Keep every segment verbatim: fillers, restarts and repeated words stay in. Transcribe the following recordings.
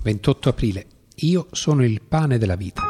ventotto aprile. Io sono il pane della vita.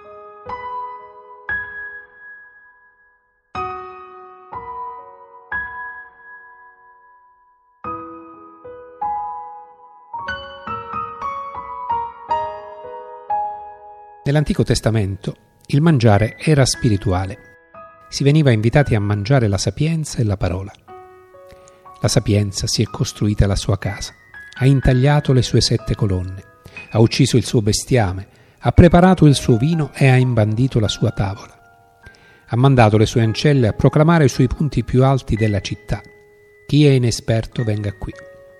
Nell'Antico Testamento il mangiare era spirituale. Si veniva invitati a mangiare la sapienza e la parola. La sapienza si è costruita la sua casa, ha intagliato le sue sette colonne, ha ucciso il suo bestiame, ha preparato il suo vino e ha imbandito la sua tavola. Ha mandato le sue ancelle a proclamare sui punti più alti della città: chi è inesperto venga qui.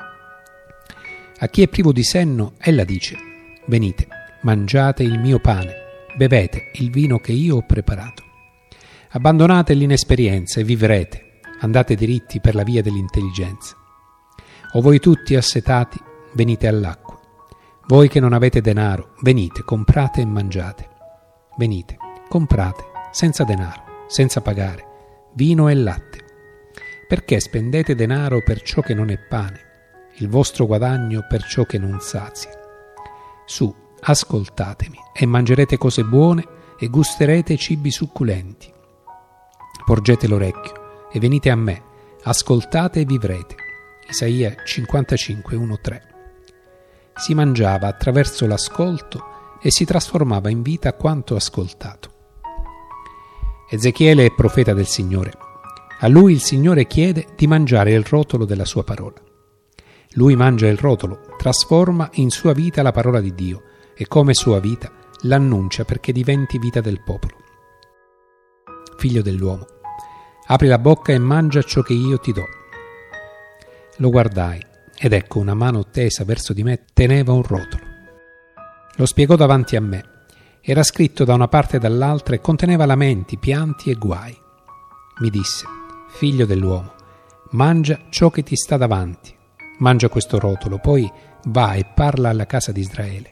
A chi è privo di senno, ella dice: venite, mangiate il mio pane, bevete il vino che io ho preparato. Abbandonate l'inesperienza e vivrete, andate diritti per la via dell'intelligenza. O voi tutti assetati, venite all'acqua. Voi che non avete denaro, venite, comprate e mangiate. Venite, comprate, senza denaro, senza pagare, vino e latte. Perché spendete denaro per ciò che non è pane, il vostro guadagno per ciò che non sazia? Su, ascoltatemi e mangerete cose buone e gusterete cibi succulenti. Porgete l'orecchio e venite a me, ascoltate e vivrete. Isaia cinquantacinque, uno tre. Si mangiava attraverso l'ascolto e si trasformava in vita quanto ascoltato. Ezechiele è profeta del Signore. A lui il Signore chiede di mangiare il rotolo della sua parola. Lui mangia il rotolo, trasforma in sua vita la parola di Dio e come sua vita l'annuncia perché diventi vita del popolo. Figlio dell'uomo, apri la bocca e mangia ciò che io ti do. Lo guardai ed ecco una mano tesa verso di me teneva un rotolo. Lo spiegò davanti a me. Era scritto da una parte e dall'altra e conteneva lamenti, pianti e guai. Mi disse: figlio dell'uomo, mangia ciò che ti sta davanti. Mangia questo rotolo, poi va e parla alla casa di Israele.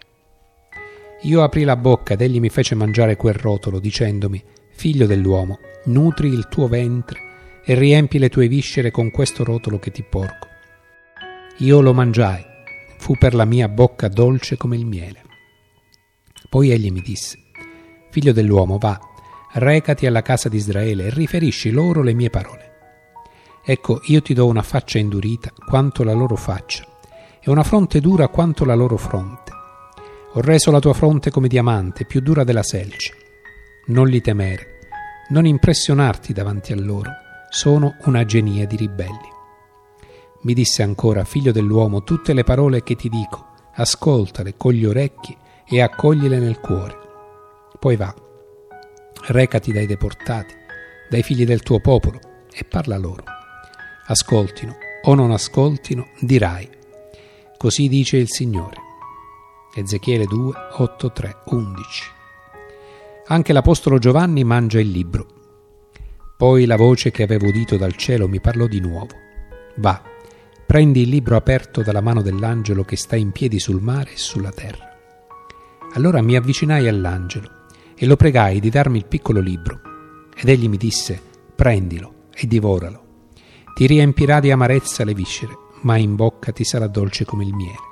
Io aprii la bocca ed egli mi fece mangiare quel rotolo, dicendomi: figlio dell'uomo, nutri il tuo ventre e riempi le tue viscere con questo rotolo che ti porgo. Io lo mangiai, fu per la mia bocca dolce come il miele. Poi egli mi disse: figlio dell'uomo, va, recati alla casa di Israele e riferisci loro le mie parole. Ecco, io ti do una faccia indurita quanto la loro faccia e una fronte dura quanto la loro fronte. Ho reso la tua fronte come diamante, più dura della selce. Non li temere, non impressionarti davanti a loro, sono una genia di ribelli. Mi disse ancora: figlio dell'uomo, tutte le parole che ti dico, ascoltale con gli orecchi e accoglile nel cuore. Poi va, recati dai deportati, dai figli del tuo popolo, e parla loro. Ascoltino o non ascoltino, dirai: così dice il Signore. Ezechiele due, otto, tre, undici. Anche l'apostolo Giovanni mangia il libro. Poi la voce che avevo udito dal cielo mi parlò di nuovo: va, prendi il libro aperto dalla mano dell'angelo che sta in piedi sul mare e sulla terra. Allora mi avvicinai all'angelo e lo pregai di darmi il piccolo libro, ed egli mi disse: prendilo e divoralo. Ti riempirà di amarezza le viscere, ma in bocca ti sarà dolce come il miele.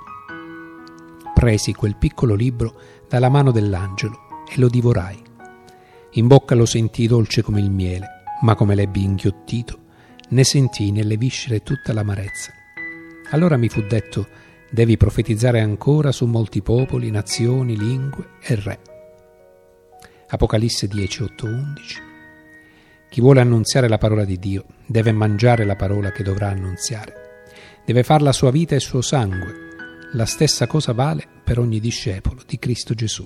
Presi quel piccolo libro dalla mano dell'angelo e lo divorai. In bocca lo sentii dolce come il miele, ma come l'ebbi inghiottito, ne sentii nelle viscere tutta l'amarezza. Allora mi fu detto: devi profetizzare ancora su molti popoli, nazioni, lingue e re. Apocalisse dieci, otto, undici. Chi vuole annunziare la parola di Dio deve mangiare la parola che dovrà annunziare. Deve far la sua vita e il suo sangue. La stessa cosa vale per ogni discepolo di Cristo Gesù.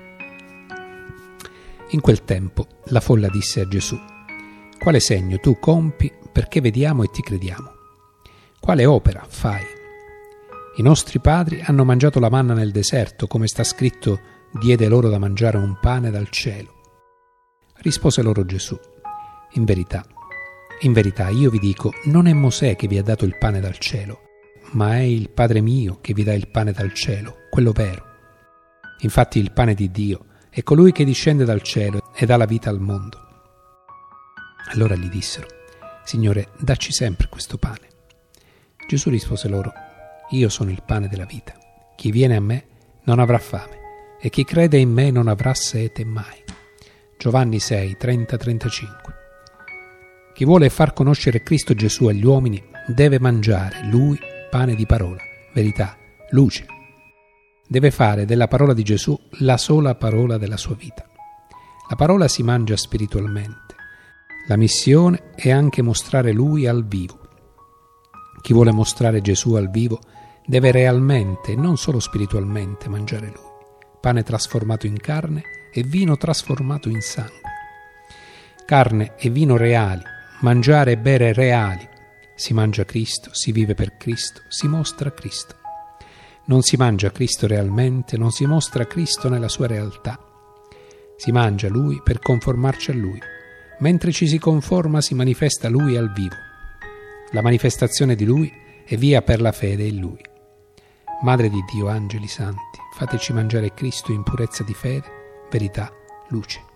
In quel tempo la folla disse a Gesù: quale segno tu compi perché vediamo e ti crediamo? Quale opera fai? I nostri padri hanno mangiato la manna nel deserto, come sta scritto: diede loro da mangiare un pane dal cielo. Rispose loro Gesù: in verità, in verità io vi dico, non è Mosè che vi ha dato il pane dal cielo, ma è il Padre mio che vi dà il pane dal cielo, quello vero. Infatti il pane di Dio è colui che discende dal cielo e dà la vita al mondo. Allora gli dissero: Signore, dacci sempre questo pane. Gesù rispose loro: io sono il pane della vita. Chi viene a me non avrà fame, e chi crede in me non avrà sete mai. Giovanni sei, trenta trentacinque. Chi vuole far conoscere Cristo Gesù agli uomini deve mangiare, Lui, pane di parola, verità, luce. Deve fare della parola di Gesù la sola parola della sua vita. La parola si mangia spiritualmente. La missione è anche mostrare Lui al vivo. Chi vuole mostrare Gesù al vivo deve realmente, non solo spiritualmente, mangiare Lui. Pane trasformato in carne e vino trasformato in sangue. Carne e vino reali, mangiare e bere reali. Si mangia Cristo, si vive per Cristo, si mostra Cristo. Non si mangia Cristo realmente, non si mostra Cristo nella sua realtà. Si mangia Lui per conformarci a Lui. Mentre ci si conforma si manifesta Lui al vivo. La manifestazione di Lui è via per la fede in Lui. Madre di Dio, angeli santi, fateci mangiare Cristo in purezza di fede, verità, luce.